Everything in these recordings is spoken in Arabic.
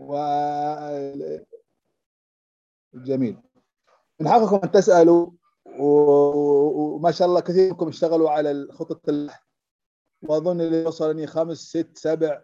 جميل. من حقكم أن تسألوا، وما شاء الله كثير منكم اشتغلوا على خطة البحث، وأظن اللي وصلني 5 6 7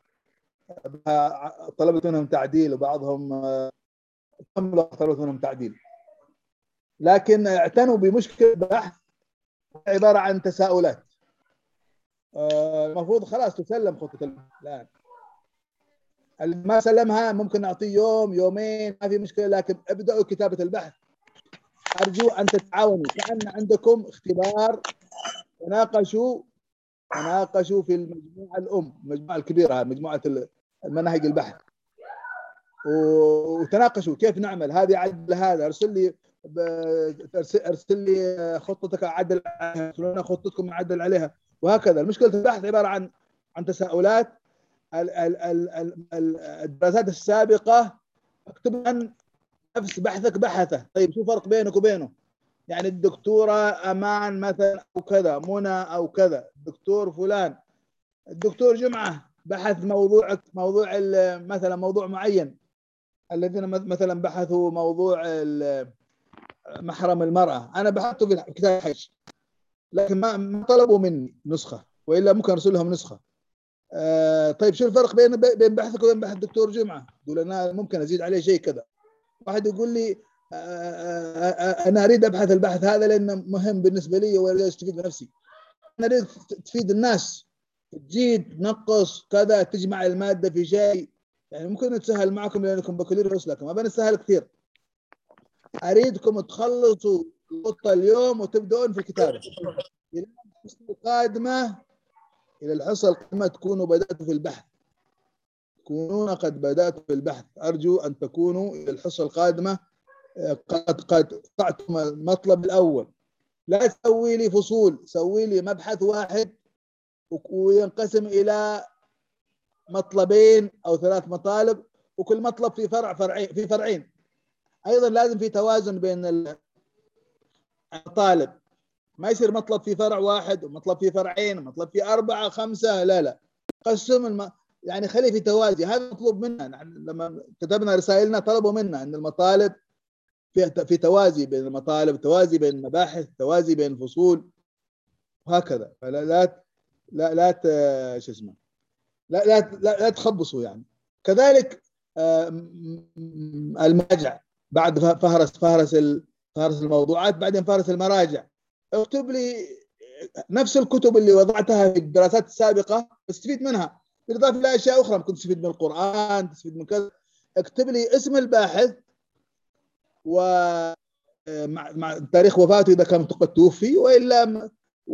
طلبت منهم تعديل، وبعضهم طلبت منهم تعديل. لكن اعتنوا بمشكلة البحث عبارة عن تساؤلات. المفروض خلاص تسلم خطة البحث الآن. اللي ما سلمها ممكن نعطيه يوم يومين، ما في مشكلة، لكن ابدأوا كتابة البحث. أرجو أن تتعاونوا، كأن عندكم اختبار. تناقشوا في المجموعة المجموعة الكبيرة، مجموعة المناهج البحث، وتناقشوا كيف نعمل هذه، عدل هذا، ارسل لي خطتك اعدل عليها، ارسلوا لنا خطتكم اعدل عليها، وهكذا. المشكلة البحث عبارة عن تساؤلات. الدراسات السابقة اكتب عن نفس بحثك بحثه. طيب شو فرق بينك وبينه؟ يعني الدكتورة أمان مثلا أو كذا، منى أو كذا، الدكتور فلان، الدكتور جمعة بحث موضوع مثلا موضوع معين. الذين مثلا بحثوا موضوع محرم المرأة، أنا بحثته في كتاب الحج، لكن ما طلبوا مني نسخة، وإلا ممكن أرسل لهم نسخة. طيب شو الفرق بين بحثك وبين بحث الدكتور جمعة؟ يقول أنا ممكن أزيد عليه شيء كذا. واحد يقول لي أنا أريد أبحث البحث هذا لأنه مهم بالنسبة لي ولا أستفيد بنفسي. أنا أريد تفيد الناس، تزيد تنقص كذا، تجمع المادة في شيء. يعني ممكن نتسهل معكم لأنكم بكالوريوس، لكن ما بنسهل كثير. أريدكم تخلصوا الخطة اليوم وتبدأون في الكتابة. إلى الحصة القادمة تكونوا بدأتوا في البحث، تكونون قد بدأتوا في البحث. أرجو أن تكونوا إلى الحصة القادمة قد قطعتم المطلب الأول. لا تسوي لي فصول، سوي لي مبحث واحد وينقسم إلى مطلبين أو 3 مطالب، وكل مطلب في فرعين. أيضا لازم في توازن بين المطالب، ما يصير مطلب في فرع واحد ومطلب في فرعين ومطلب في 4 5. لا قسم يعني خلي في توازي. هذا مطلوب منا. لما كتبنا رسائلنا طلبوا منا أن المطالب في توازي بين المطالب، توازي بين المباحث، توازي بين الفصول، وهكذا. فلا لا لا شو اسمه لا تخبصوا يعني. كذلك المراجع، بعد فهرس الموضوعات، بعدين فهرس المراجع. اكتب لي نفس الكتب اللي وضعتها في الدراسات السابقة، استفيد منها، بالإضافة إلى أشياء أخرى. ممكن تستفيد من القرآن، تستفيد من كذا. اكتب لي اسم الباحث مع تاريخ وفاته إذا كان قد توفي، وإلا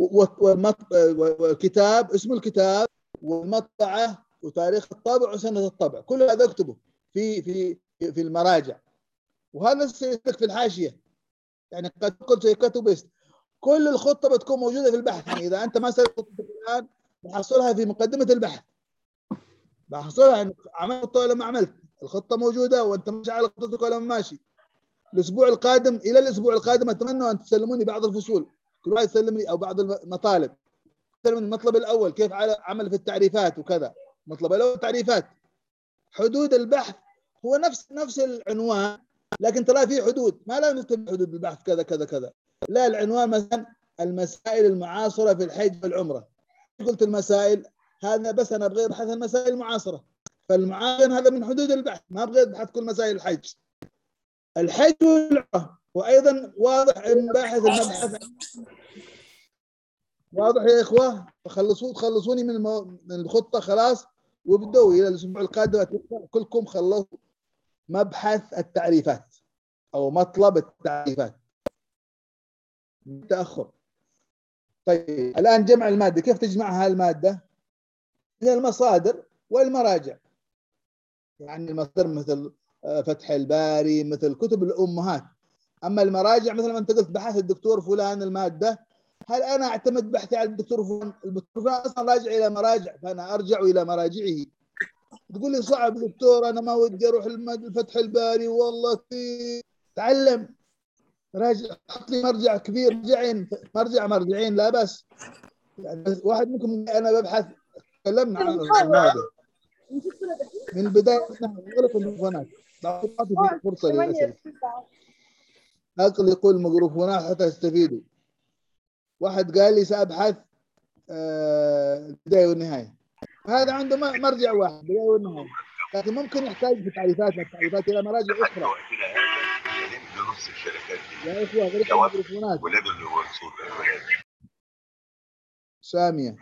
والكتاب، اسم الكتاب والمطبعة وتاريخ الطبع وسنة الطبع. كل هذا اكتبه في المراجع. وهذا سيكتب في الحاشية. يعني قد قلت كتب كل الخطة بتكون موجودة في البحث. يعني إذا أنت ما سويت خطتك الآن بحصلها في مقدمة البحث، بحصلها يعني عملت خطة ولا ما عملت. الخطة موجودة وأنت ماشي على خطتك ولا ماشي. الأسبوع القادم، إلى الأسبوع القادم أتمنى أن تسلموني بعض الفصول، كل واحد يسلم لي، أو بعض المطالب. تسلموني المطلب الأول كيف عمل في التعريفات وكذا. المطلب الأول تعريفات. حدود البحث هو نفس العنوان، لكن ترى فيه حدود. ما لا نكتب حدود البحث كذا كذا كذا، لا. العنوان مثلا المسائل المعاصرة في الحج والعمرة. قلت المسائل هذا بس، أنا أبغى أبحث المسائل المعاصرة، فالمعاصر هذا من حدود البحث، ما أبغى أبحث كل مسائل الحج والعمرة. وأيضا واضح أن باحث المبحث واضح يا إخوة. تخلصوني من الخطة خلاص، وابدأوا إلى الأسبوع القادم كلكم خلصوا مبحث التعريفات أو مطلب التعريفات. تأخر. طيب الآن جمع المادة، كيف تجمعها المادة؟ من المصادر والمراجع. يعني المصادر مثل فتح الباري، مثل كتب الأمهات. أما المراجع مثل ما أنت قلت بحث الدكتور فلان المادة، هل أنا أعتمد بحثي على الدكتور فلان؟ الدكتور فلان أصلا راجع إلى مراجع، فأنا أرجع إلى مراجعه. تقول لي صعب دكتور، أنا ما ودي أروح فتح الباري والله تعلم. راجع، حط لي مرجع كبير، مرجعين لا بس. يعني واحد منكم أنا ببحث، تكلمنا عن الماضي. من البدايه اغلق الميكروفونات، اعطوا فرصه للاسئله. اغلقوا الميكروفونات حتى تستفيدوا. واحد قال لي سابحث البدايه والنهايه، هذا عنده مرجع واحد البدايه والنهايه، لكن ممكن يحتاج في التعريفات الى مراجع اخرى. لنفس الشركات دي يا اخوه اغلقوا الميكروفونات. ولاد اللي هو ساميه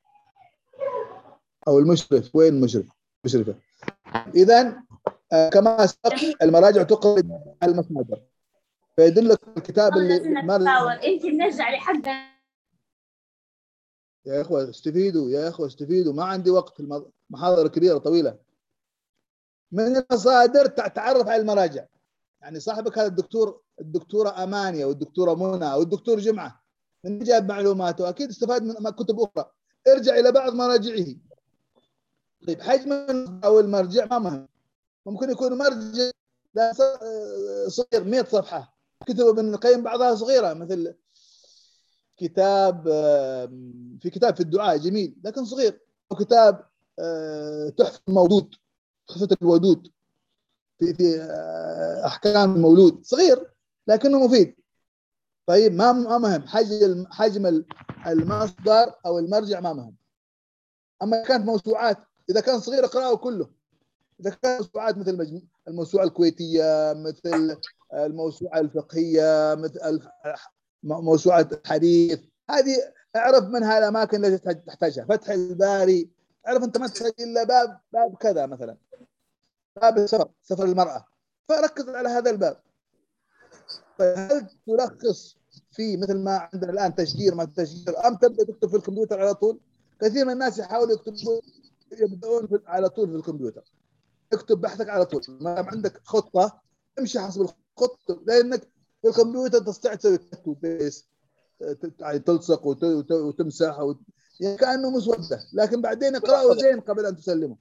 او المشرف، وين المشرف؟ مشرفه. اذا كما سبق المراجع تقرا المصادر، فيدلك الكتاب اللي انت بنرجع لحق. يا اخوه استفيدوا، يا اخوه استفيدوا، ما عندي وقت، المحاضره كبيره طويله. من المصادر تعرف على المراجع، يعني صاحبك هذا الدكتوره امانيه والدكتوره منى والدكتور جمعه، من جاب معلوماته اكيد استفاد من كتب اخرى. ارجع الى بعض مراجعه. طيب حجم او المرجع ما مهم، ممكن يكون مرجع صغير 100 صفحه، كتب ابن القيم بعضها صغيره، مثل كتاب في كتاب في الدعاء جميل لكن صغير، وكتاب تحفة المولود، تحفة الودود في احكام المولود، صغير لكنه مفيد. طيب ما مهم حجم المصدر او المرجع ما مهم. اما كانت موسوعات، اذا كان صغير اقراه كله. اذا كانت موسوعات مثل الموسوعه الكويتيه، مثل الموسوعه الفقهيه، مثل موسوعه الحديث، هذه اعرف منها الاماكن التي تحتاجها. فتح الباري، اعرف انت ما تحتاج الا باب كذا، مثلا باب سفر المراه، فركز على هذا الباب. طيب هل تلخص في مثل ما عندنا الان تشجير ما تشجير، ام تبدا تكتب في الكمبيوتر على طول؟ كثير من الناس يحاولوا يبدأون على طول في الكمبيوتر. اكتب بحثك على طول، ما عندك خطه امشي حسب الخطه، لانك في الكمبيوتر تستطيع تسوي كت وبيست، يعني تلصق وتمسح يعني كانه مسوده، لكن بعدين اقراه زين قبل ان تسلمه.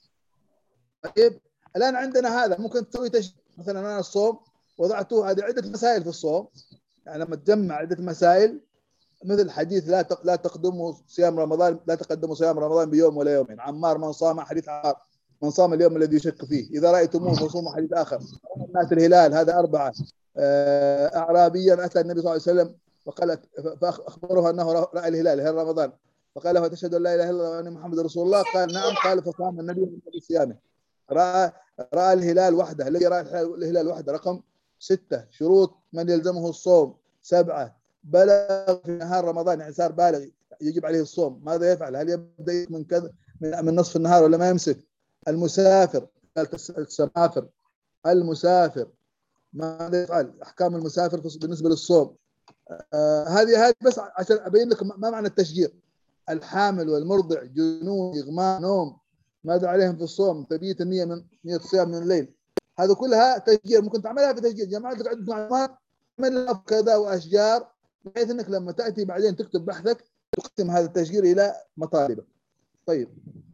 طيب الان عندنا هذا ممكن تسوي مثلا انا الصوم وضعته هذه عده مسائل في الصوم، يعني لما تجمع عده مسائل مثل حديث لا تقدموا صيام رمضان، لا تقدموا صيام رمضان بيوم ولا يومين. عمار من صام، حديث عمار من صام اليوم الذي يشك فيه، اذا رايتموه فصوموا. حديث اخر الناس الهلال، هذا 4. اعرابيا اتى النبي صلى الله عليه وسلم وقال، فاخبره انه راى الهلال هل رمضان، فقال له تشهد ان لا اله الا الله وان محمد رسول الله؟ قال نعم. قال فصام النبي بصيامه. راى الهلال وحده، الذي راى الهلال وحده. رقم 6 شروط من يلزمه الصوم 7 بلغ في نهار رمضان، يعني صار بالغ يجب عليه الصوم، ماذا يفعل؟ هل يبدا من كذا من نصف النهار ولا ما يمسك؟ المسافر، السمافر، المسافر ماذا يفعل؟ احكام المسافر بالنسبه للصوم. هذه بس عشان ابين لك ما معنى التشجير. الحامل والمرضع، جنون، اغماء، نوم، ماذا عليهم في الصوم؟ تبييت النيه من نيه الصيام من الليل، هذا كلها تشجير، ممكن تعملها في تشجير. جمعت لك عده معلومات من كذا واشجار، بحيث انك لما تاتي بعدين تكتب بحثك تقسم هذا التشجير الى مطالبك. طيب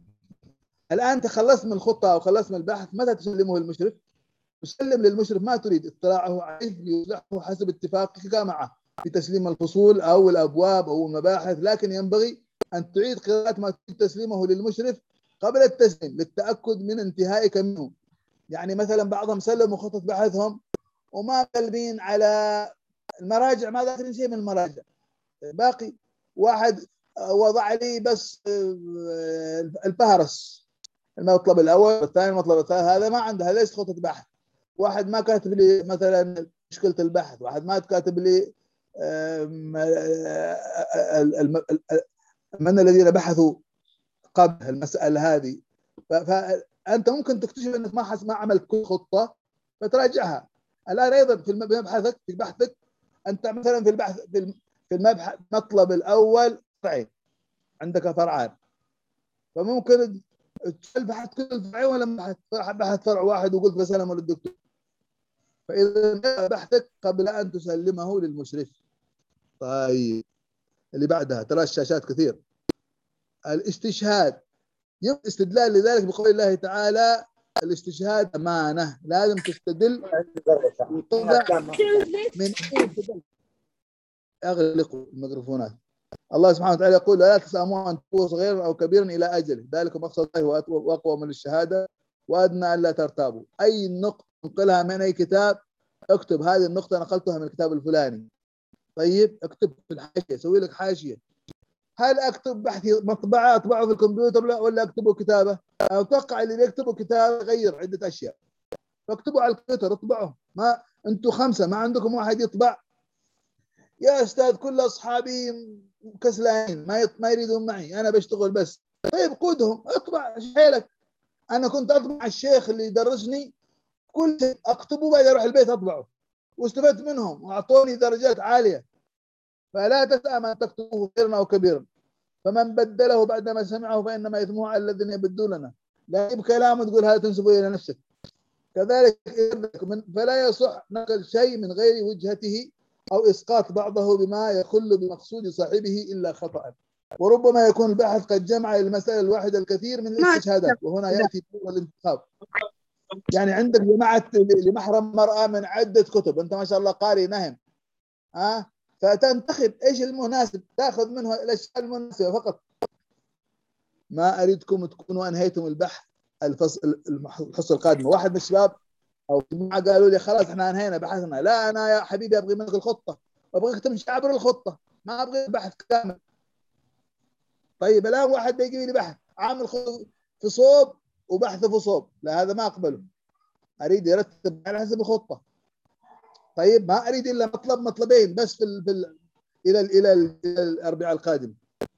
الان تخلصت من الخطه او خلصت من البحث، متى تسلمه للمشرف؟ تسلم للمشرف ما تريد اطلاعه عليه ليصلحه حسب اتفاقك معه في تسليم الفصول او الابواب او المباحث، لكن ينبغي ان تعيد قراءه ما تريد تسليمه للمشرف قبل التسليم للتاكد من انتهائك منه. يعني مثلا بعضهم سلموا خطه بحثهم وما قلبين على المراجع، ما ذاكرين شيء من المراجع. باقي واحد وضع لي بس الفهرس، المطلب الاول والثاني، المطلب الثالث، هذا ما عنده، هذا ليس خطه بحث. واحد ما كاتب لي مثلا مشكله البحث، واحد ما كاتب لي من الذين بحثوا قبل المساله هذه. فانت ممكن تكتشف انك ما عملت كل خطه فتراجعها. الان ايضا في بحثك انت مثلا في البحث في المبحث المطلب الاول فرعين، عندك فرعان، فممكن بحث كل الفرعين ولا بحث فرع واحد وقلت بسلمه للدكتور. فاذا بحثك قبل ان تسلمه للمشرف. طيب اللي بعدها، ترى الشاشات كثير. الاستشهاد، استدلال لذلك بقول الله تعالى الاستشهاد امانه، لازم تستدل من اغلقوا الميكروفونات. الله سبحانه وتعالى يقول لا تساموا ان تقولوا صغيرا او كبيرا الى اجله، ذلكم اقصى الله واقوى من الشهاده وأدنى ألا ترتابوا. أي نقطة ننقلها من أي كتاب اكتب هذه النقطة نقلتها من الكتاب الفلاني. طيب اكتب في الحاشية، سوي لك حاشية. هل اكتب بحثي مطبعة اطبعه في الكمبيوتر ولا اكتبه كتابة؟ أنا اتوقع اللي بيكتبوا كتابة يغير عدة اشياء، فاكتبوا على الكمبيوتر اطبعه. ما انتم 5 ما عندكم واحد يطبع؟ يا استاذ كل اصحابي كسلانين ما يريدون معي، انا بشتغل بس. طيب قودهم اطبع حيلك. انا كنت اطبع الشيخ اللي يدرسني كل شيء اكتبه بعد اروح البيت اطبعه، واستفدت منهم واعطوني درجات عاليه. فلا تسأم ان تكتبوه صغيرا او كبيرا، فمن بدله بعدما سمعه فانما اثمه على الذين يبدلونه. لا يجيب كلام وتقول هذا تنسبه الى نفسك. كذلك فلا يصح نقل شيء من غير وجهته او اسقاط بعضه بما يخل بمقصود صاحبه الا خطأ. وربما يكون الباحث قد جمع للمسألة الواحدة الكثير من الاستشهادات، وهنا يأتي دور الانتخاب. يعني عندك جماعة لمحرم مرأة من عدة كتب، أنت ما شاء الله قارئ نهم، فتنتخب إيش المناسب، تأخذ منه الأشياء المناسبة فقط. ما أريدكم تكونوا أنهيتم البحث الحصة القادمة. واحد من الشباب أو جماعة قالوا لي خلاص إحنا أنهينا بحثنا. لا، أنا يا حبيبي أبغي منك الخطة، وأبغيك تمشي عبر الخطة، ما أبغي البحث كامل. طيب الآن واحد بيجي لي بحث عامل في صوب وبحث في صوب، لا هذا ما أقبله. أريد يرتب على حسب الخطة. طيب ما أريد إلا مطلبين بس إلى الأربعاء القادم.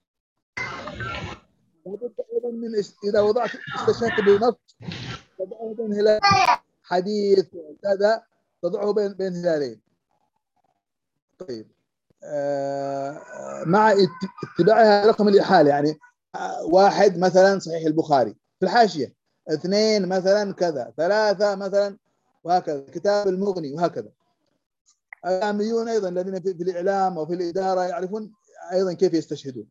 لابد أيضا من إذا وضعت استشهدت بنص تضعه بين هلال حديث كذا، تضعه بين هلالين. طيب مع اتباعها رقم الإحالة، يعني واحد مثلا صحيح البخاري في الحاشية، 2 مثلا كذا، 3 مثلا، وهكذا كتاب المغني، وهكذا. الإعلاميون أيضا الذين في الإعلام وفي الإدارة يعرفون أيضا كيف يستشهدون.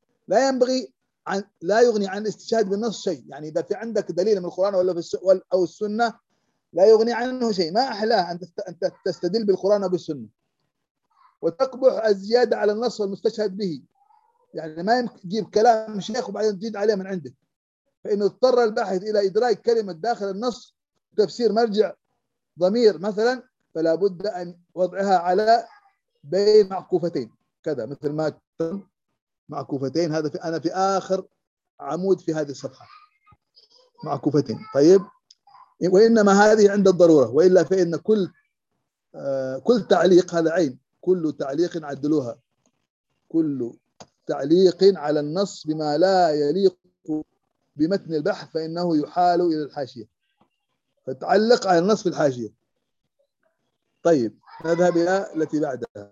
لا يغني عن الاستشهاد بالنص شيء. يعني إذا في عندك دليل من القرآن أو السنة لا يغني عنه شيء. ما أحلاه أنت تستدل بالقرآن أو بالسنة، وتقبح الزيادة على النص والمستشهد به. يعني ما يمكن تجيب كلام شيخ وبعدين تزيد عليه من عندك. فإنه اضطر الباحث إلى إدراك كلمة داخل النص، تفسير مرجع ضمير مثلا، فلا بد أن وضعها على بين معكوفتين كذا، مثل ما معكوفتين. هذا أنا في آخر عمود في هذه الصفحة، معكوفتين. طيب، وإنما هذه عند الضرورة، وإلا فإن كل تعليق، هذا عين، كل تعليق عدلوها، كل تعليق على النص بما لا يليق بمتن البحث فإنه يحال إلى الحاشية، فتعلق على النص في الحاشية. طيب نذهب إلى التي بعدها.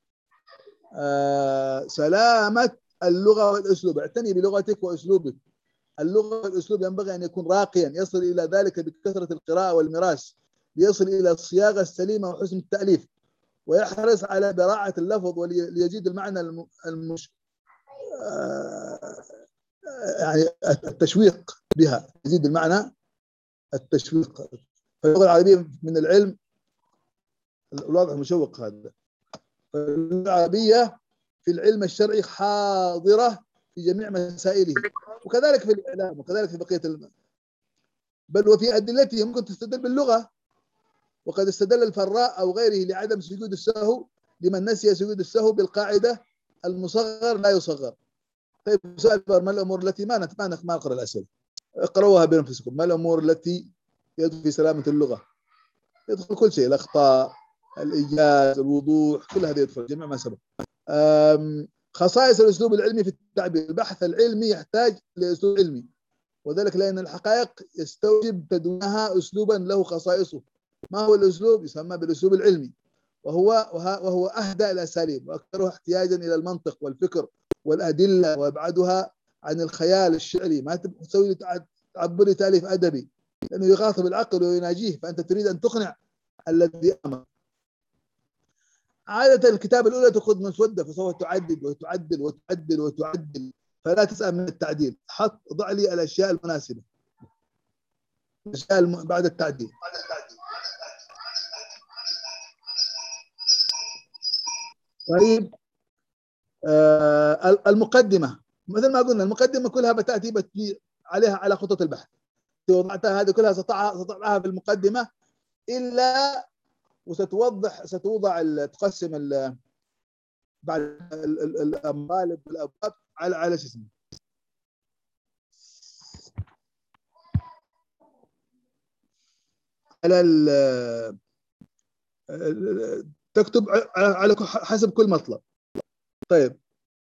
سلامة اللغة والأسلوب. اعتني بلغتك وأسلوبك. اللغة والأسلوب ينبغي أن يكون راقيا، يصل إلى ذلك بكثرة القراءة والمراس، ليصل إلى الصياغة السليمة وحسن التأليف، ويحرص على براعة اللفظ وليزيد المعنى يعني التشويق بها، يزيد المعنى التشويق. فاللغة العربية من العلم الواضح مشوق هذا. فاللغة العربية في العلم الشرعي حاضرة في جميع مسائله، وكذلك في الإعلام، وكذلك في بقية بل وفي أدلته ممكن تستدل باللغة. وقد استدل الفراء أو غيره لعدم سجود السهو لمن نسي سجود السهو بالقاعدة المصغر لا يصغر. طيب سؤال، ما الأمور التي ما نقرأ الأسئلة، اقرأوها بأنفسكم. ما الأمور التي يدخل في سلامة اللغة؟ يدخل كل شيء، الأخطاء، الإيجاز، الوضوح، كل هذا يدخل، جميع ما سبق. خصائص الأسلوب العلمي في التعبير. البحث العلمي يحتاج لأسلوب علمي، وذلك لأن الحقائق يستوجب تدوينها أسلوبا له خصائصه. ما هو الأسلوب؟ يسمى بالأسلوب العلمي، وهو أهدى الأساليب وأكثرها احتياجا إلى المنطق والفكر والأدلة، وأبعدها عن الخيال الشعري. ما تسوي تعبري تأليف أدبي، لأنه يخاطب العقل ويناجيه، فأنت تريد أن تقنع الذي أمامك. عادة الكتابة الأولى تأخذ مسودة، فسوف تعدل وتعدل وتعدل وتعدل، فلا تسأل من التعديل. ضع لي الأشياء المناسبة، الأشياء بعد التعديل. طيب المقدمة، مثل ما قلنا المقدمة كلها بتأتي عليها على خطة البحث. وضعتها هذه كلها ستضعها في المقدمة، إلا ستوضع تقسم بعد المطالب والأبواب على شو اسمه، على تكتب على حسب كل مطلب. طيب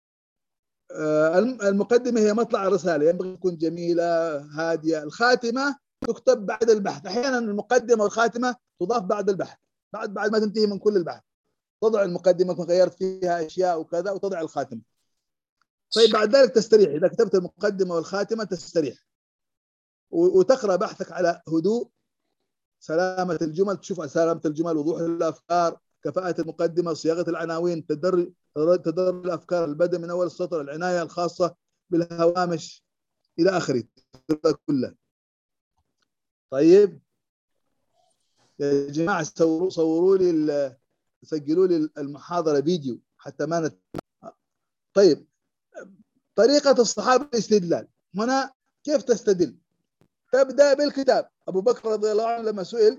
المقدمة هي مطلع الرسالة، ينبغي تكون جميلة هادية. الخاتمة تكتب بعد البحث، أحيانا المقدمة والخاتمة تضاف بعد البحث، بعد ما تنتهي من كل البحث تضع المقدمة كنت غيرت فيها أشياء وكذا وتضع الخاتمة. طيب بعد ذلك تستريح، إذا كتبت المقدمة والخاتمة تستريح وتقرأ بحثك على هدوء، سلامة الجمل، تشوف سلامة الجمل، وضوح الأفكار، كفاءة المقدمة، صياغة العناوين، تدرج الأفكار، البدء من أول السطر، العناية الخاصة بالهوامش إلى آخره كله. طيب يا جماعة صوروا لي سجلوا لي المحاضرة فيديو حتى ما طيب طريقة الصحابة الاستدلال هنا كيف تستدل؟ تبدأ بالكتاب. أبو بكر رضي الله عنه لما سئل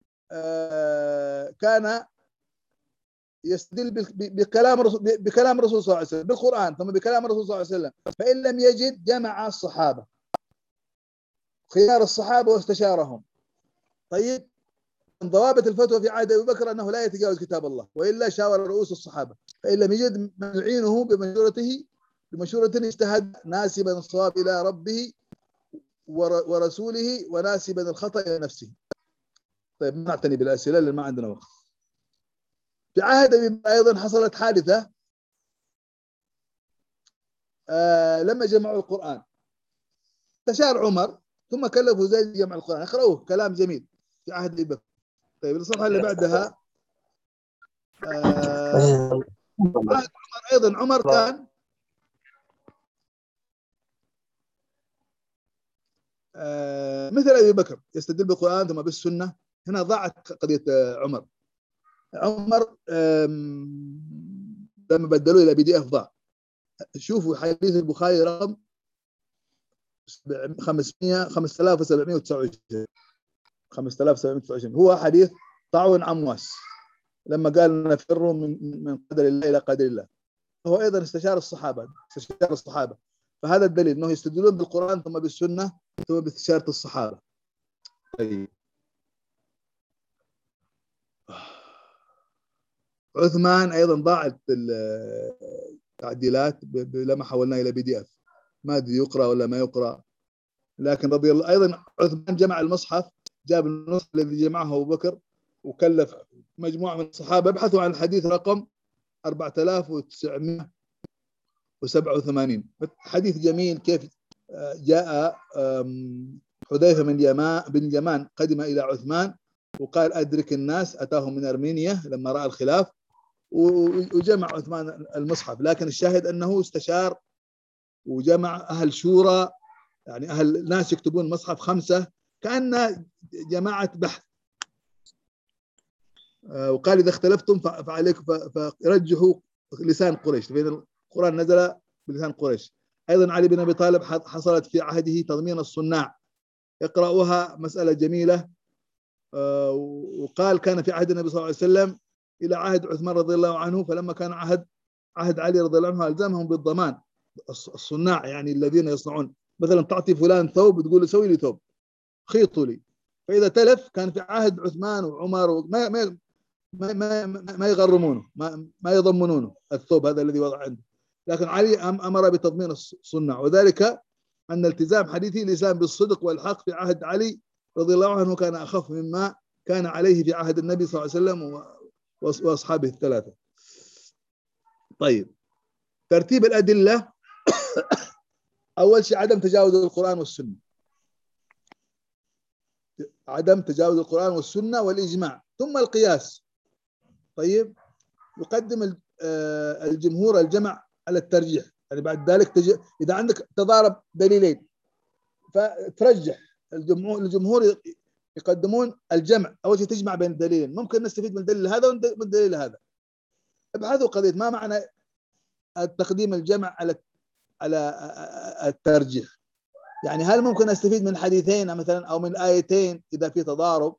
كان يستدل بكلام الرسول صلى الله عليه وسلم، بالقرآن ثم بكلام الرسول صلى الله عليه وسلم، فإن لم يجد جمع الصحابة، خيار الصحابة واستشارهم. طيب من ضوابط الفتوى في عهد أبي بكر أنه لا يتجاوز كتاب الله، وإلا شاور رؤوس الصحابة، فإن لم يجد من يعينه بمشورة اجتهد ناسبا الصواب إلى ربه ورسوله وناسبا الخطأ إلى نفسه. طيب نعتني بالأسئلة لأن ما عندنا وقت. في عهد أبي بكر أيضا حصلت حادثة لما جمعوا القرآن، استشار عمر ثم كلفوا زيد جمع القرآن. اقرأوه كلام جميل في عهد أبي بكر. طيب الصفحة اللي بعدها عهد عمر أيضا. عمر كان مثل أبي بكر يستدل بالقرآن ثم بالسنة. هنا ضاعت قضية عمر. لما بدلوه إلى PDF ضاع. شوفوا حديث البخاري رقم 5729 هو حديث طاعون عمواس لما قال نفر من قدر الله إلى قدر الله. هو أيضا استشار الصحابة. فهذا الدليل أنه يستدلون بالقرآن ثم بالسنة ثم باستشارة الصحابة. طيب عثمان أيضا ضاعت التعديلات لما حولناه إلى PDF، ما أدري يقرأ ولا ما يقرأ. لكن رضي الله أيضا عثمان جمع المصحف، جاب النسخ الذي جمعه أبو بكر وكلف مجموعة من الصحابة يبحثوا عن الحديث رقم 4987. حديث جميل كيف جاء حذيفة بن اليمان قدم إلى عثمان وقال أدرك الناس، أتاهم من أرمينيا لما رأى الخلاف وجمع عثمان المصحف. لكن الشاهد أنه استشار وجمع أهل شورى، يعني أهل ناس يكتبون مصحف 5 كأن جماعة بحث. وقال إذا اختلفتم فعليكم فرجحوا لسان قريش، فإن القرآن نزل بلسان قريش. أيضا علي بن أبي طالب حصلت في عهده تضمين الصناع، يقرأوها مسألة جميلة. وقال كان في عهد النبي صلى الله عليه وسلم إلى عهد عثمان رضي الله عنه، فلما كان عهد علي رضي الله عنه ألزمهم بالضمان الصناع، يعني الذين يصنعون. مثلا تعطي فلان ثوب تقول له سوي لي ثوب، خيطوا لي. فإذا تلف كان في عهد عثمان وعمر ما يغرمونه، ما يضمنونه الثوب هذا الذي وضع عنده. لكن علي أمر بتضمين الصناع، وذلك أن التزام حديثه لسان بالصدق والحق في عهد علي رضي الله عنه كان أخف مما كان عليه في عهد النبي صلى الله عليه وسلم وأصحابه الثلاثة. طيب ترتيب الأدلة. أول شيء عدم تجاوز القرآن والسنة، عدم تجاوز القرآن والسنة والإجماع، ثم القياس. طيب يقدم الجمهور الجمع على الترجيح، يعني بعد ذلك إذا عندك تضارب دليلين فترجح. الجمهور يقدمون الجمع، أول شيء تجمع بين الدليلين، ممكن نستفيد من الدليل هذا ومن الدليل هذا. ابحثوا قضية ما معنى تقديم الجمع على الترجيح. يعني هل ممكن أستفيد من حديثين مثلا أو من آيتين إذا في تضارب؟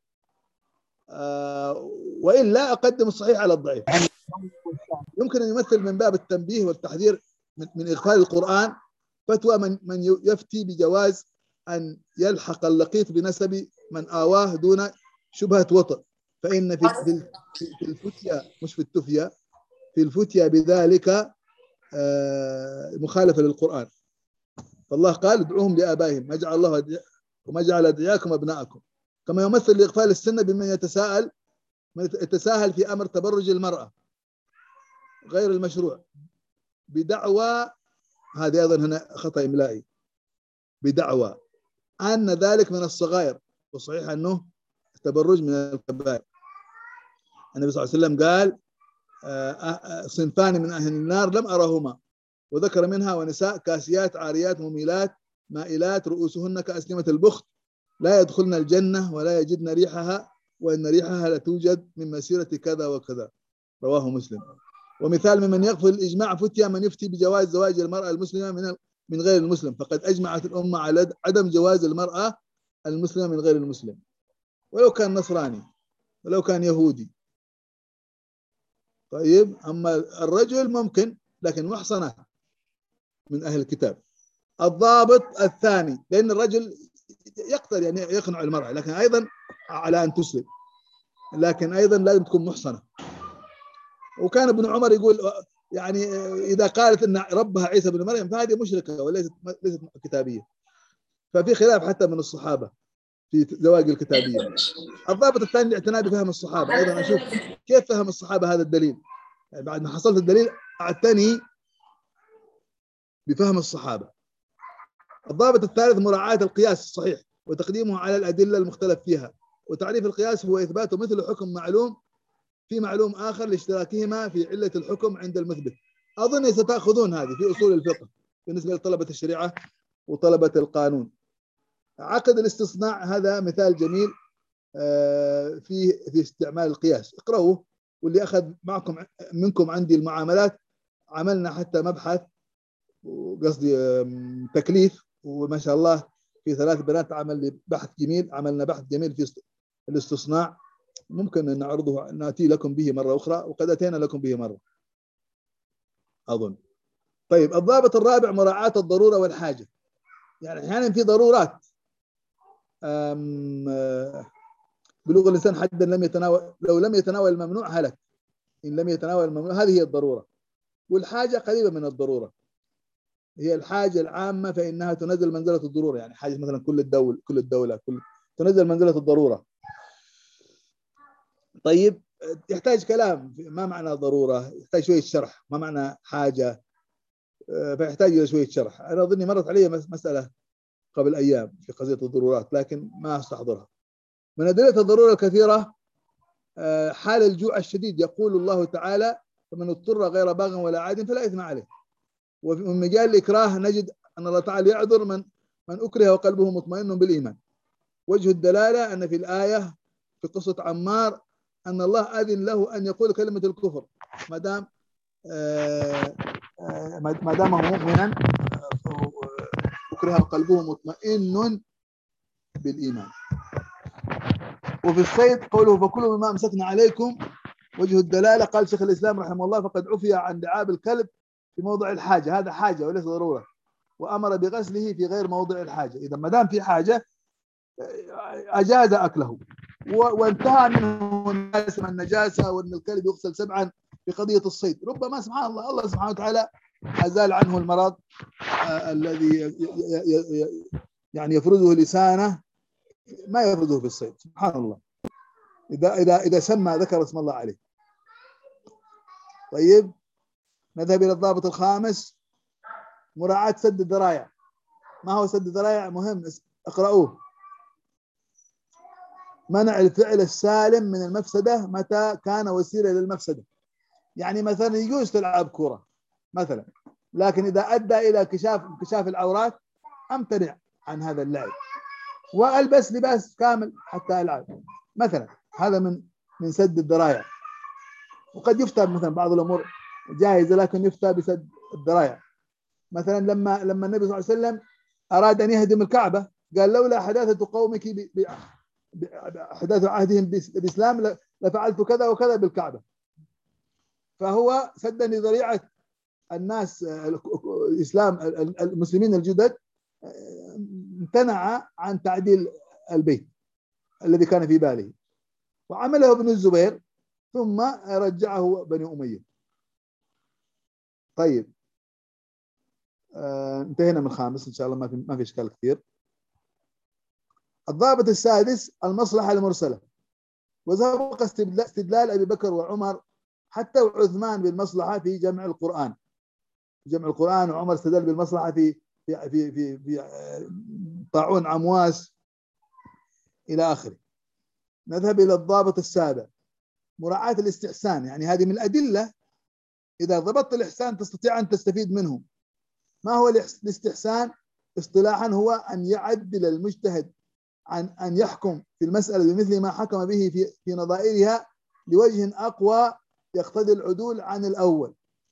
وإلا أقدم الصحيح على الضعيف. يمكن أن يمثل من باب التنبيه والتحذير من إغفال القرآن فتوى من يفتي بجواز أن يلحق اللقيط بنسب من آواه دون شبهة وطئ، فإن في الفتيا مش في التفيا، في الفتيا بذلك مخالفة للقرآن. فالله قال ادعوهم لآبائهم ما جعل الله وما جعل أدعياكم أبناءكم. كما يمثل لإغفال السنة بمن يتساهل في أمر تبرج المرأة غير المشروع بدعوى، هذه أيضا هنا خطأ إملائي، بدعوى أن ذلك من الصغائر، وصحيح أنه التبرج من الكبائر. النبي صلى الله عليه وسلم قال صنفان من أهل النار لم أرهما، وذكر منها ونساء كاسيات عاريات مميلات مائلات رؤوسهن كأسنمة البخت لا يدخلن الجنة ولا يجدن ريحها وإن ريحها لتوجد من مسيرة كذا وكذا، رواه مسلم. ومثال ممن يغفل الإجماع فتيا من يفتي بجواز زواج المرأة المسلمة من غير المسلم، فقد أجمعت الأمة على عدم جواز المرأة المسلمة من غير المسلم، ولو كان نصراني ولو كان يهودي. طيب أما الرجل ممكن، لكن محصنة من أهل الكتاب. الضابط الثاني، لأن الرجل يقدر يعني يقنع المرأة، لكن أيضا على أن تسلم، لكن أيضا لازم تكون محصنة. وكان ابن عمر يقول يعني إذا قالت أن ربها عيسى بن مريم فهذه مشركة وليست كتابية. ففي خلاف حتى من الصحابة في زواج الكتابية. الضابط الثاني الاعتناء بفهم الصحابة، أيضا أشوف كيف فهم الصحابة هذا الدليل، يعني بعد ما حصلت الدليل أعتني بفهم الصحابة. الضابط الثالث مراعاة القياس الصحيح وتقديمه على الأدلة المختلف فيها، وتعريف القياس هو إثبات مثل حكم معلوم في معلوم آخر لاشتراكهما في علة الحكم عند المثبت. أظن ستأخذون هذه في أصول الفقه بالنسبة لطلبة الشريعة وطلبة القانون. عقد الاستصناع هذا مثال جميل في استعمال القياس، اقرأوه. واللي أخذ منكم عندي المعاملات عملنا حتى مبحث، قصدي تكليف، وما شاء الله في 3 بنات عمل بحث جميل، عملنا بحث جميل في الاستصناع، ممكن أن نعرضه نأتي لكم به مرة أخرى، وقد أتينا لكم به مرة أظن. طيب الضابط الرابع مراعاة الضرورة والحاجة. يعني أحيانا في ضرورات بلغة الإنسان حدا لم يتناول، لو لم يتناول الممنوع هلك، إن لم يتناول الممنوع هذه هي الضرورة. والحاجة قريبة من الضرورة، هي الحاجة العامة فإنها تنزل منزلة الضرورة، يعني حاجة مثلا كل الدولة تنزل منزلة الضرورة. طيب يحتاج كلام ما معنى ضرورة، يحتاج شوية شرح ما معنى حاجة، فيحتاج إلى شوية شرح. أنا أظني مرت علي مسألة قبل أيام في قضية الضرورات لكن ما أستحضرها. من أدلة الضرورة الكثيرة حال الجوع الشديد، يقول الله تعالى فمن اضطر غير باغ ولا عاد فلا إثم عليه. ومن مجال الإكراه نجد أن الله تعالى يعذر من أكره وقلبه مطمئن بالإيمان. وجه الدلالة أن في الآية في قصة عمار أن الله أذن له أن يقول كلمة الكفر ما دامه مؤمنا أكره قلبه مطمئن بالإيمان. وفي الصيد قوله فكلوا مما أمسكنا عليكم، وجه الدلالة قال شيخ الإسلام رحمه الله فقد عفي عن لعاب الكلب في موضع الحاجة، هذا حاجة وليس ضرورة، وأمر بغسله في غير موضع الحاجة. إذا ما دام في حاجة أجاز أكله، وانتهى منه النجاسة وأن الكلب يغسل 7 في قضية الصيد. ربما سبحان الله سبحانه وتعالى أزال عنه المرض الذي يعني يفرزه لسانه ما يفرزه في الصيد، سبحان الله، إذا سمى ذكر اسم الله عليه. طيب نذهب إلى الضابط الخامس مراعاة سد الذرائع. ما هو سد الذرائع؟ مهم، اقرأوه. منع الفعل السالم من المفسدة متى كان وسيلة للمفسدة. يعني مثلا يجوز تلعب كرة مثلا، لكن إذا أدى إلى انكشاف العورات أمتنع عن هذا اللعب وألبس لباس كامل حتى ألعب مثلا. هذا من سد الذرائع. وقد يفتى مثلا بعض الأمور جائزة لكن يفتى بسد الذرائع. مثلا لما النبي صلى الله عليه وسلم أراد أن يهدم الكعبة، قال لولا حداثة قومك بحداث عهدهم بالإسلام لفعلت كذا وكذا بالكعبة. فهو سدا لذريعة الناس الإسلام المسلمين الجدد، امتنع عن تعديل البيت الذي كان في باله، وعمله ابن الزبير ثم رجعه بني أمية. طيب انتهينا من الخامس إن شاء الله، ما في إشكال كثير. الضابط السادس المصلحة المرسلة، وسبق استدلال أبي بكر وعمر حتى وعثمان بالمصلحة في جمع القرآن، وعمر استدل بالمصلحة في طاعون عمواس إلى آخره. نذهب إلى الضابط السابع، مراعاة الاستحسان. يعني هذه من الأدلة، إذا ضبطت الإحسان تستطيع أن تستفيد منه. ما هو الاستحسان؟ اصطلاحا هو أن يعدل المجتهد عن أن يحكم في المسألة بمثل ما حكم به في نظائرها لوجه أقوى يقتضي العدول عن الأول.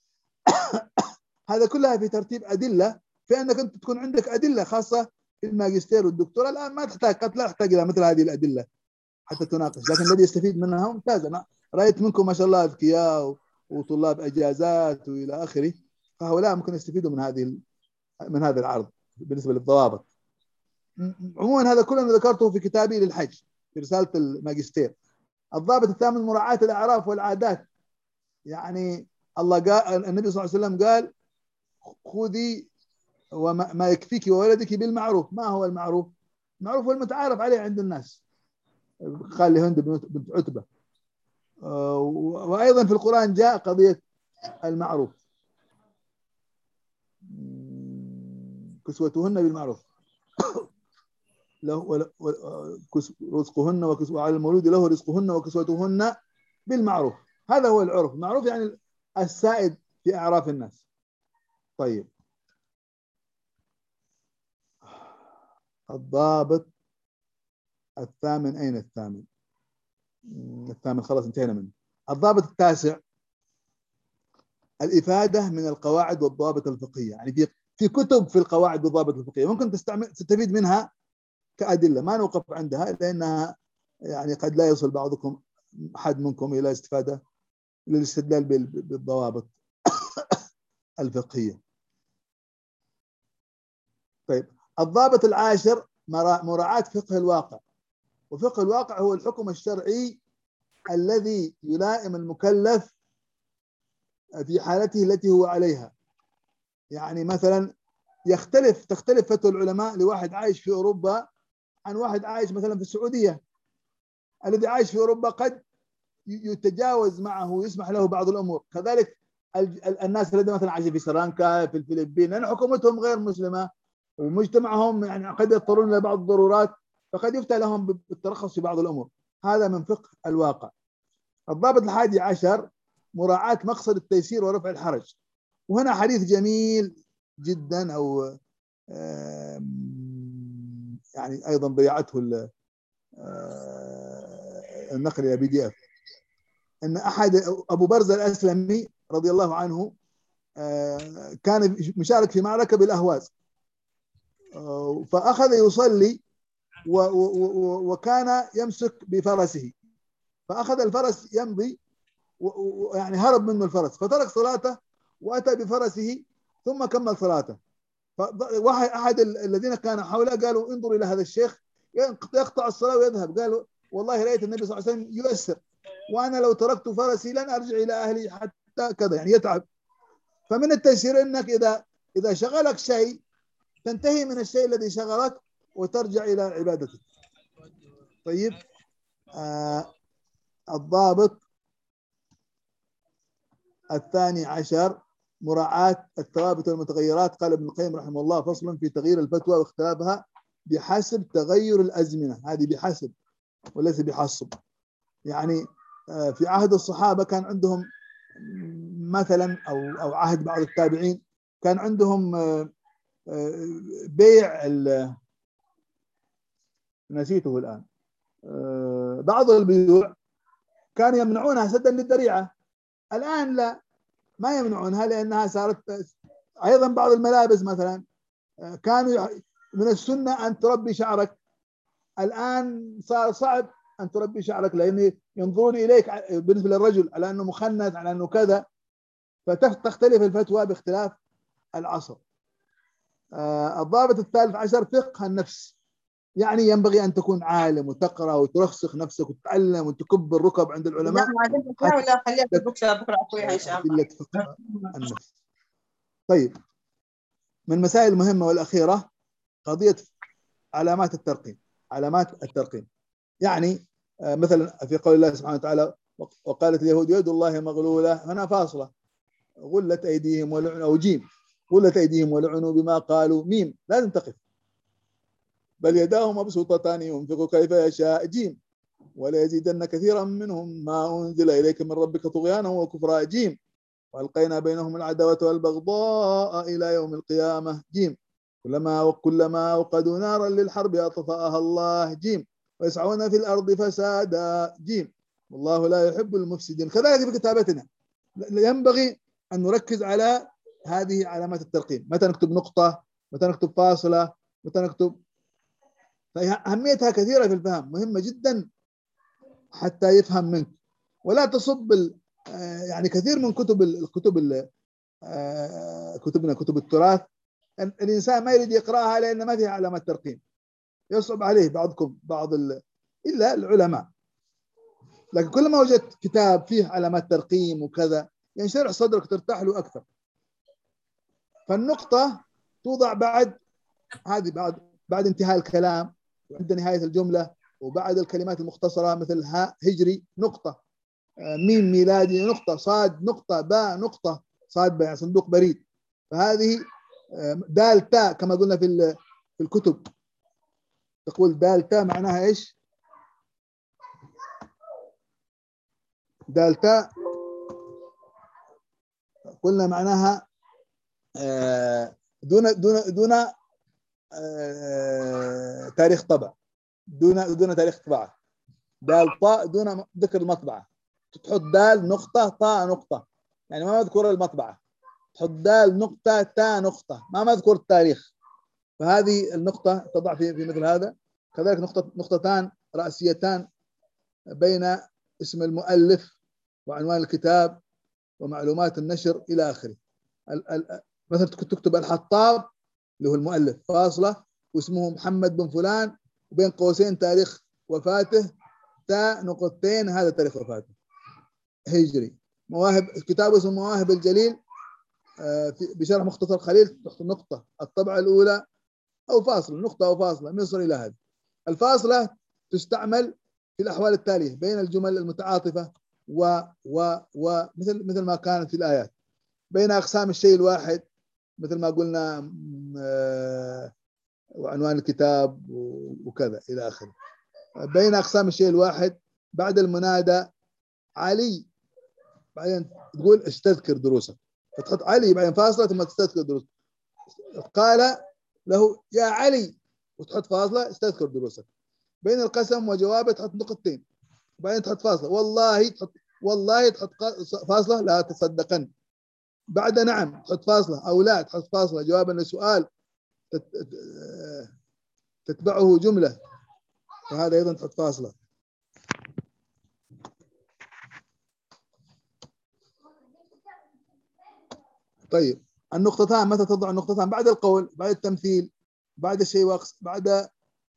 هذا كلها في ترتيب أدلة، في أنك أنت تكون عندك أدلة خاصة في الماجستير والدكتوراه. الآن ما تحتاج، قد لا تحتاج إلى مثل هذه الأدلة حتى تناقش، لكن الذي يستفيد منها ممتاز. أنا رأيت منكم ما شاء الله أذكياء وطلاب أجازات وإلى آخره، فهؤلاء ممكن يستفيدوا من هذا العرض بالنسبة للضوابط. عموما هذا كله ذكرته في كتابي للحج في رسالة الماجستير. الضابط الثامن مراعاة الأعراف والعادات. يعني الله قال، النبي صلى الله عليه وسلم قال خذي وما يكفيك وولدك بالمعروف. ما هو المعروف؟ المعروف هو المتعارف عليه عند الناس، قال لهند بنت عتبة. وأيضا في القرآن جاء قضية المعروف، كسوتهن بالمعروف رزقهن وعلى المولود له رزقهن وكسوتهن بالمعروف. هذا هو العرف. المعروف يعني السائد في أعراف الناس. طيب الضابط الثامن، أين الثامن؟ الثامن خلاص انتهينا منه. الضابط التاسع الإفادة من القواعد والضوابط الفقهية. يعني في كتب في القواعد والضوابط الفقهية ممكن تستفيد منها كأدلة، ما نوقف عندها لأنها يعني قد لا يوصل أحد منكم إلى استفادة للاستدلال بالضوابط الفقهية. طيب الضابط العاشر مراعاة فقه الواقع. وفقه الواقع هو الحكم الشرعي الذي يلائم المكلف في حالته التي هو عليها. يعني مثلا تختلف فتوى العلماء لواحد عايش في أوروبا عن واحد عايش مثلا في السعودية. الذي عايش في أوروبا قد يتجاوز معه ويسمح له بعض الأمور. كذلك الناس الذين مثلا عايشين في سريلانكا في الفلبين، لأن حكومتهم غير مسلمة ومجتمعهم يعني قد يضطرون إلى بعض الضرورات، فقد يفتى لهم بالترخص في بعض الأمور. هذا من فقه الواقع. الضابط الحادي عشر مراعاة مقصد التيسير ورفع الحرج. وهنا حديث جميل جدا، أو يعني أيضا ضيعته النقل إلى PDF، أن أحد أبو برزة الأسلمي رضي الله عنه كان مشارك في معركة بالأهواز، فأخذ يصلي وكان يمسك بفرسه، فأخذ الفرس يمضي يعني هرب منه الفرس، فترك صلاته وأتى بفرسه ثم كمل صلاته. فواحد أحد الذين كان حوله قالوا انظروا إلى هذا الشيخ يقطع الصلاة ويذهب. قالوا والله رأيت النبي صلى الله عليه وسلم ييسر، وأنا لو تركت فرسي لن أرجع إلى أهلي حتى كذا، يعني يتعب. فمن التيسير أنك إذا شغلك شيء تنتهي من الشيء الذي شغلك وترجع إلى عبادتك. طيب الضابط الثاني عشر مراعاة الثوابت والمتغيرات. قال ابن القيم رحمه الله فصل في تغيير الفتوى واختلافها بحسب تغير الأزمنة. هذه بحسب وليس بحسب. يعني في عهد الصحابة كان عندهم مثلا أو عهد بعض التابعين كان عندهم بيع نسيته الآن، بعض البيوع كانوا يمنعونها سدا للذريعة. الآن لا، ما يمنعونها لأنها صارت. أيضا بعض الملابس مثلا كانوا من السنة أن تربي شعرك. الآن صار صعب أن تربي شعرك، لأن ينظرون إليك بالنسبة للرجل على أنه مخنث، على أنه كذا، فتختلف الفتوى باختلاف العصر. الضابط الثالث عشر فقه النفس، يعني ينبغي أن تكون عالم وتقرأ وترسخ نفسك وتتعلم وتكب الركب عند العلماء ولا خليها في بكرة أقويها إن شاء الله. أدلة فقه النفس. طيب، من المسائل المهمة والأخيرة قضية علامات الترقيم. علامات الترقيم يعني مثلا في قول الله سبحانه وتعالى وقالت اليهود يد الله مغلولة، هنا فاصلة، غلت أيديهم ولعنوا، أو جيم، غلت أيديهم ولعنوا بما قالوا، ميم لازم تقف، بل يداه مبسوطتان ينفق كيف يشاء، جيم، ولا يزيدن كثيرا منهم ما أنزل إليك من ربك طغيانا وكفرا، جيم، وألقينا بينهم العداوة والبغضاء إلى يوم القيامة، جيم، كلما أوقدوا نارا للحرب أطفأها الله، جيم، ويسعون في الأرض فسادا، جيم، والله لا يحب المفسدين. كذلك في كتابتنا ينبغي أن نركز على هذه علامات الترقيم، متى نكتب نقطة، متى نكتب فاصلة، متى نكتب، أهميتها كثيرة في الفهم، مهمة جدا حتى يفهم منك. ولا تصب يعني كثير من كتبنا كتب التراث الإنسان ما يريد يقرأها لأن ما فيها علامات ترقيم، يصعب عليه بعض إلا العلماء. لكن كل ما وجدت كتاب فيه علامات ترقيم وكذا ينشرح صدرك، ترتاح له أكثر. فالنقطة توضع بعد انتهاء الكلام، وعند نهاية الجملة، وبعد الكلمات المختصرة مثل ها هجري نقطة، ميم ميلادي نقطة، صاد نقطة، باء نقطة، صاد باء صندوق بريد. فهذه دال تاء كما قلنا في الكتب، تقول دال تاء معناها ايش؟ دال تاء قلنا معناها دون تاريخ طبع، دون تاريخ طباعة. دال طاء دون ذكر المطبعة، تحط دال نقطة طاء نقطة، يعني ما مذكور المطبعة، تحط دال نقطة تاء نقطة، ما مذكور التاريخ. فهذه النقطة تضع في مثل هذا. كذلك نقطتان رأسيتان بين اسم المؤلف وعنوان الكتاب ومعلومات النشر إلى آخره. مثلا تكتب الحطاب اللي هو المؤلف فاصلة واسمه محمد بن فلان وبين قوسين تاريخ وفاته تاء نقطتين، هذا تاريخ وفاته هجري. كتاب اسمه مواهب الجليل بشرح مختصر خليل، تحط نقطة الطبعة الأولى أو فاصلة، نقطة أو فاصلة من يصل إلى هذا. الفاصلة تستعمل في الأحوال التالية بين الجمل المتعاطفة مثل ما كانت في الآيات، بين أقسام الشيء الواحد مثل ما قلنا وعنوان الكتاب وكذا إلى آخره. بين أقسام الشيء الواحد بعد المنادى علي، بعدين تقول استذكر دروسك، فتحط علي بعدين فاصلة ثم تستذكر دروسك. قال له يا علي وتحط فاصلة استذكر دروسك. بين القسم وجوابه تحط نقطتين وبعدين تحط فاصلة. والله تحط فاصلة لا تصدقن. بعد نعم تحط فاصلة، أو لا تحط فاصلة جوابا لسؤال تتبعه جملة، فهذا أيضا تحط فاصلة. طيب النقطتان متى تضع النقطتان؟ بعد القول، بعد التمثيل، بعد الشيء بعد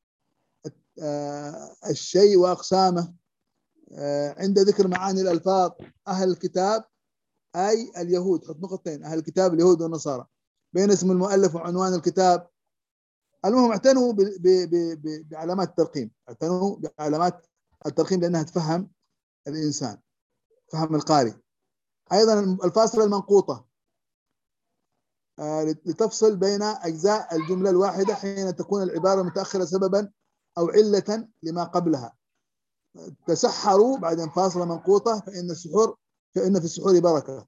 الشيء وأقسامه، عند ذكر معاني الألفاظ. أهل الكتاب أي اليهود، حط نقطتين، أهل الكتاب اليهود والنصارى. بين اسم المؤلف وعنوان الكتاب. المهم اعتنوا بعلامات الترقيم، اعتنوا بعلامات الترقيم لأنها تفهم الإنسان، فهم القارئ. أيضا الفاصلة المنقوطة لتفصل بين أجزاء الجملة الواحدة حين تكون العبارة متأخرة سببا أو علة لما قبلها. تسحروا بعدين فاصلة منقوطة فإن في السحور بركة.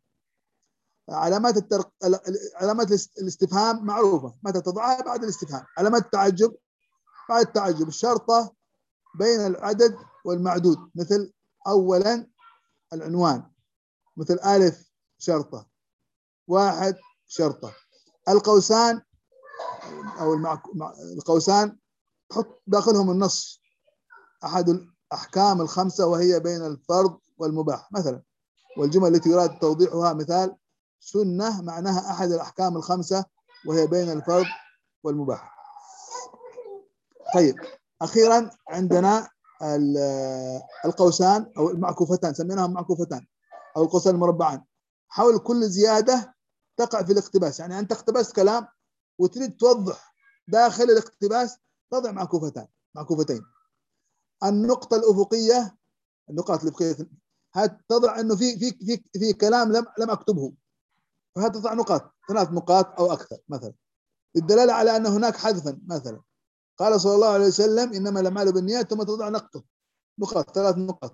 علامات الاستفهام معروفة، متى تضعها؟ بعد الاستفهام. علامات التعجب بعد التعجب. الشرطة بين العدد والمعدود، مثل أولا العنوان، مثل ألف شرطة، واحد شرطة. القوسان أو القوسان تحط داخلهم النص أحد الأحكام الخمسة وهي بين الفرض والمباح مثلا، والجمل التي يراد توضيحها مثال سنة معناها أحد الأحكام الخمسة وهي بين الفرض والمباح. طيب أخيرا عندنا القوسان أو المعكوفتان، سميناهم معكوفتان أو القوسان المربعان. حول كل زيادة تقع في الاقتباس، يعني أنت اقتبست كلام وتريد توضح داخل الاقتباس تضع معكوفتين. النقطة الأفقية، النقاط الأفقية تضع أنه في كلام لم أكتبه، فهذا تضع نقاط، 3 نقاط أو أكثر مثلا للدلالة على أن هناك حذفا. مثلا قال صلى الله عليه وسلم إنما الأعمال بالنيات، ثم تضع نقاط 3 نقاط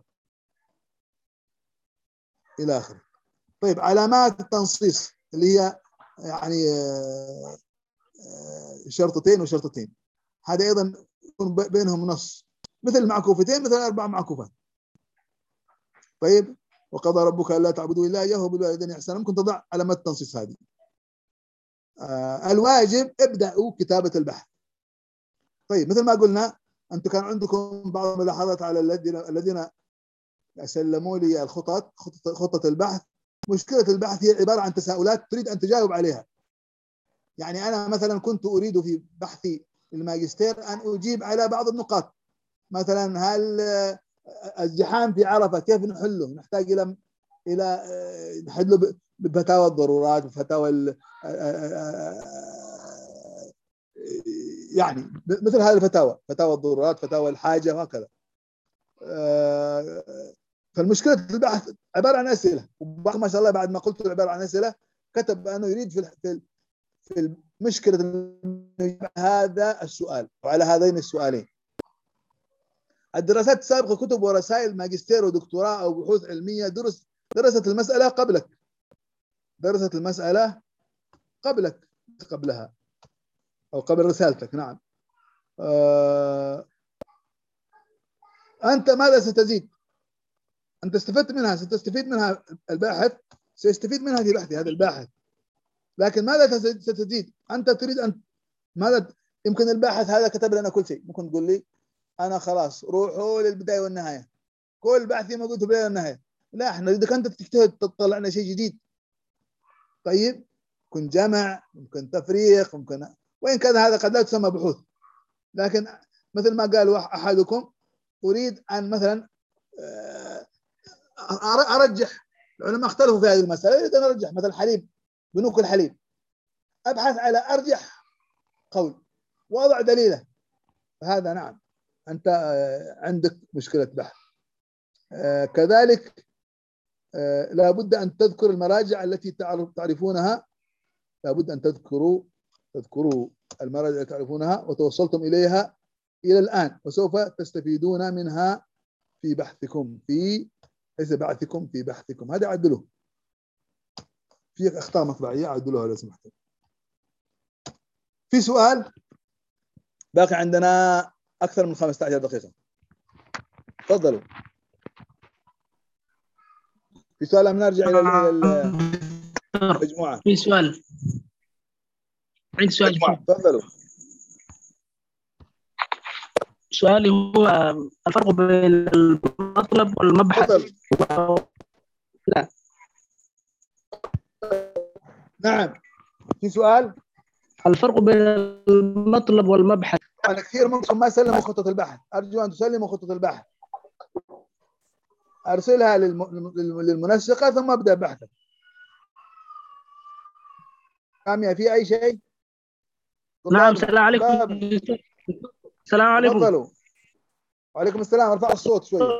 إلى آخره. طيب علامات التنصيص اللي هي يعني شرطتين وشرطتين، هذا أيضا يكون بينهم نص، مثل معكوفتين، مثل 4 معكوفات. طيب وقضى ربك ألا تعبدوا إلا إياه وبالوالدين إحسانا، ممكن تضع علامات التنصيص هذه. الواجب ابدأوا كتابة البحث. طيب مثل ما قلنا أنتم كان عندكم بعض الملاحظات على الذين سلموا لي خطة البحث. مشكلة البحث هي عبارة عن تساؤلات تريد أن تجاوب عليها. يعني أنا مثلا كنت أريد في بحثي الماجستير أن أجيب على بعض النقاط، مثلا هل الزحام في عرفة كيف نحله؟ نحتاج إلى نحله بفتاوى الضرورات وفتاوى يعني مثل هذه الفتاوى، فتاوى الضرورات، فتاوى الحاجة وهكذا. فالمشكلة البحث عبارة عن أسئلة، وبعض ما شاء الله بعد ما قلت عبارة عن أسئلة كتب أنه يريد في المشكلة هذا السؤال وعلى هذين السؤالين. الدراسات السابقة كتب ورسائل ماجستير ودكتوراه أو بحوث علمية درست المسألة قبلك، درست المسألة قبلها أو قبل رسالتك. نعم. أنت ماذا ستزيد؟ أنت ستستفيد منها الباحث، سيستفيد منها في بحثي هذا الباحث، لكن ماذا ستزيد؟ أنت تريد أن ماذا؟ يمكن الباحث هذا كتب لنا كل شيء، ممكن تقول لي أنا خلاص روحوا للبداية والنهاية، كل بحثي ما قلت بداية والنهاية. لا، احنا إذا كنت تجتهد تطلع لنا شيء جديد. طيب ممكن جمع، ممكن تفريق، ممكن، وإن كان هذا قد لا تسمى بحوث، لكن مثل ما قال أحدكم أريد أن مثلا أرجح، العلماء اختلفوا في هذه المسألة، أريد أن أرجح مثلا حليب، بنوك الحليب، أبحث على أرجح قول وأضع دليله، فهذا نعم أنت عندك مشكلة بحث. كذلك لا بد أن تذكر المراجع التي تعرفونها، لا بد أن تذكروا المراجع التي تعرفونها وتوصلتم إليها إلى الآن، وسوف تستفيدون منها في بحثكم في بحثكم. هذا عدلوه، في أخطاء مطبعية عدلوها لو سمحتم. في سؤال باقي عندنا أكثر من 15 دقيقة، تفضلوا. في سؤال أم نرجع إلى المجموعة؟ في سؤال، عندي سؤال. تفضلوا. سؤالي هو الفرق بين المطلب والمبحث. لا. نعم، في سؤال. الفرق بين المطلب والمبحث. أنا كثير منكم ما سلموا خطة البحث، أرجو أن تسلموا خطة البحث، أرسلها للمنسقة ثم أبدأ بحثك. سامية في أي شيء؟ نعم. السلام عليكم. السلام عليكم. تفضلوا. وعليكم السلام. ارفعوا الصوت شوية،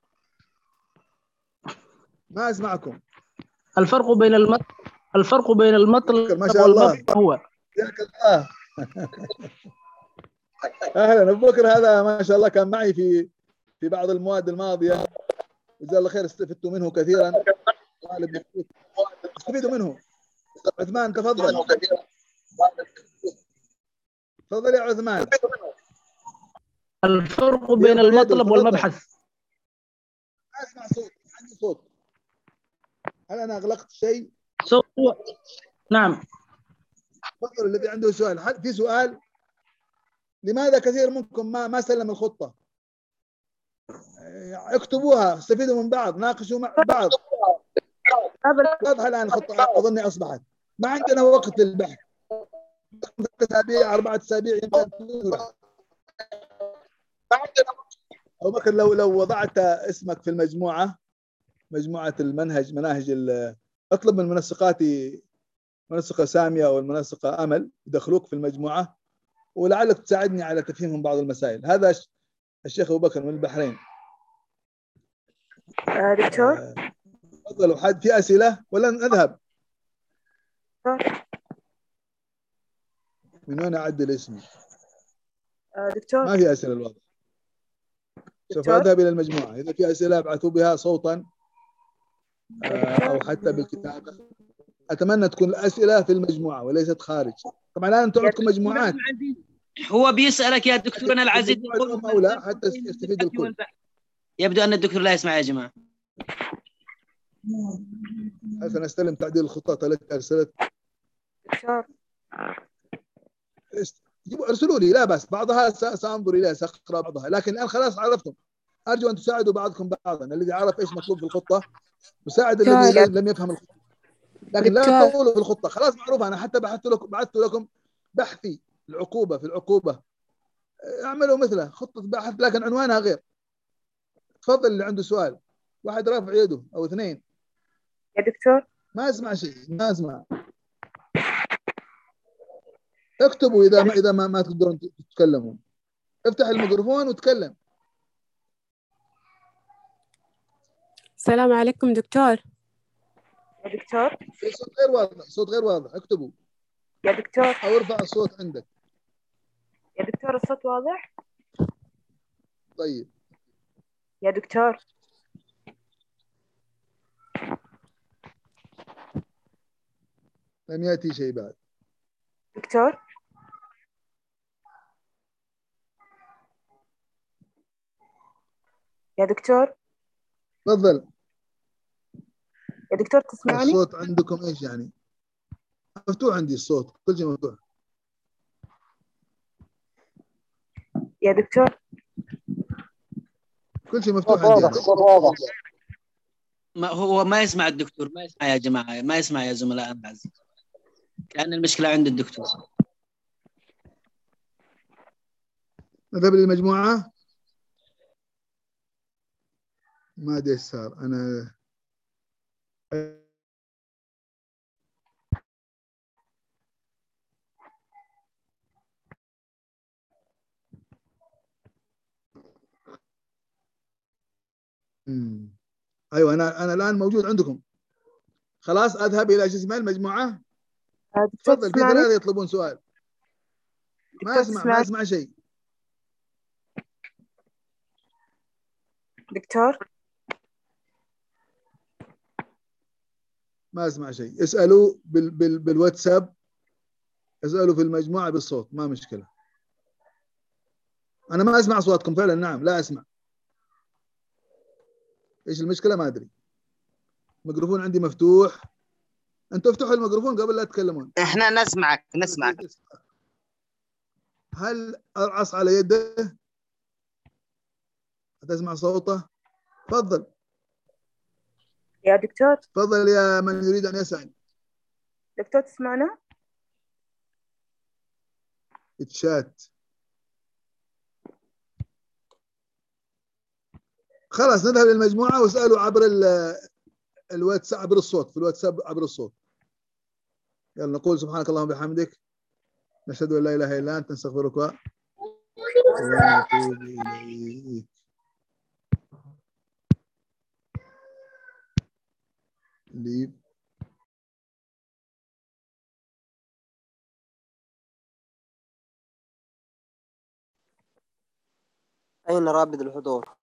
ما أسمعكم. الفرق بين المطلب ما شاء الله والمبحث هو. حياك الله. أهلا أبو بكر، هذا ما شاء الله كان معي في بعض المواد الماضية، جزاه الله خير، استفدت منه كثيرا. استفيدوا منه. عثمان تفضل. تفضل يا عثمان. الفرق بين المطلب والمبحث. أسمع صوت، عندي صوت. هل أنا أغلقت شيء؟ نعم. تفضل الذي عنده سؤال. في سؤال: لماذا كثير منكم ما سلم الخطة؟ اكتبوها، استفيدوا من بعض، ناقشوا مع بعض. واضحة الآن الخطة أظني أصبحت. ما عندنا وقت للبحث. 3 أسابيع 4 أسابيع يمكن. أو مثلا لو وضعت اسمك في المجموعة، مجموعة مناهج اطلب من منسقاتي، منسقة سامية أو المنسقة أمل، يدخلوك في المجموعة ولعلك تساعدني على تفهيم بعض المسائل. هذا الشيخ أبو بكر من البحرين. دكتور تفضلوا. حد في أسئلة ولا نذهب؟ من وين أعدل اسمي؟ دكتور ما في أسئلة الوضع. سوف أذهب إلى المجموعة، إذا في أسئلة ابعثوا بها صوتا أو حتى بالكتابة. أتمنى تكون الأسئلة في المجموعة وليست خارج. طبعا الآن أنتم عندكم مجموعات. هو بيسألك يا دكتورنا العزيز، يقول أولى حتى يستفيد الكل. يبدو أن الدكتور لا يسمع يا جماعة. هل سنستلم تعديل الخطة 3 أرسلت؟ ارسلوا لي، لا بس بعضها سأنظر إليها، سأقرأ بعضها، لكن الآن خلاص عرفتم. أرجو أن تساعدوا بعضكم بعضا. الذي عرف إيش مطلوب في الخطة مساعد الذي لم يفهم الخطة. لكن لا تطولوا في الخطة، خلاص معروف. أنا حتى بعثت لكم بحثي العقوبة في العقوبة، اعملوا مثله خطة بحث لكن عنوانها غير. تفضل اللي عنده سؤال. واحد رافع يده أو 2. يا دكتور ما أسمع شيء، ما أسمع. اكتبوا إذا ما تقدرون تتكلموا. افتح الميكروفون وتكلم. السلام عليكم دكتور. يا دكتور صوت غير واضح، صوت غير واضح. اكتبوا يا دكتور أو ارفع الصوت عندك. يا دكتور الصوت واضح؟ طيب يا دكتور لم يأتي شيء بعد. دكتور يا دكتور تفضل. يا دكتور تسمعني؟ الصوت عندكم ايش يعني؟ مفتوح عندي الصوت، كل شيء مفتوح. يا دكتور كل شيء مفتوح عندي أنا. هو ما يسمع الدكتور، ما يسمع يا جماعة، ما يسمع يا زملاء العزيز. كأن المشكلة عند الدكتور. نذهب للمجموعة. ما ادري ايش صار. انا ايوه انا الان موجود عندكم. خلاص اذهب الى شو اسمه المجموعة. دكتور تفضل. في تسمعني؟ 3 يطلبون سؤال. ما اسمع شيء. دكتور ما اسمع شيء. اسالوا بالواتساب، اسالوا في المجموعة بالصوت، ما مشكلة. انا ما اسمع اصواتكم فعلا. نعم لا اسمع. ايش المشكلة؟ ما ادري. الميكروفون عندي مفتوح. انتوا افتحوا الميكروفون قبل لا تتكلمون. احنا نسمعك. هل ارعص على يده؟ تسمع صوته؟ تفضل. يا دكتور تفضل يا من يريد ان يسأل. دكتور تسمعنا؟ تشات. خلاص نذهب للمجموعة واسألوا عبر الواتساب، عبر الصوت، في الواتساب عبر الصوت. يلا نقول سبحانك اللهم وبحمدك، نشهد ان لا اله الا انت، نستغفرك ونتوب اليك. leave. أين رابط الحضور؟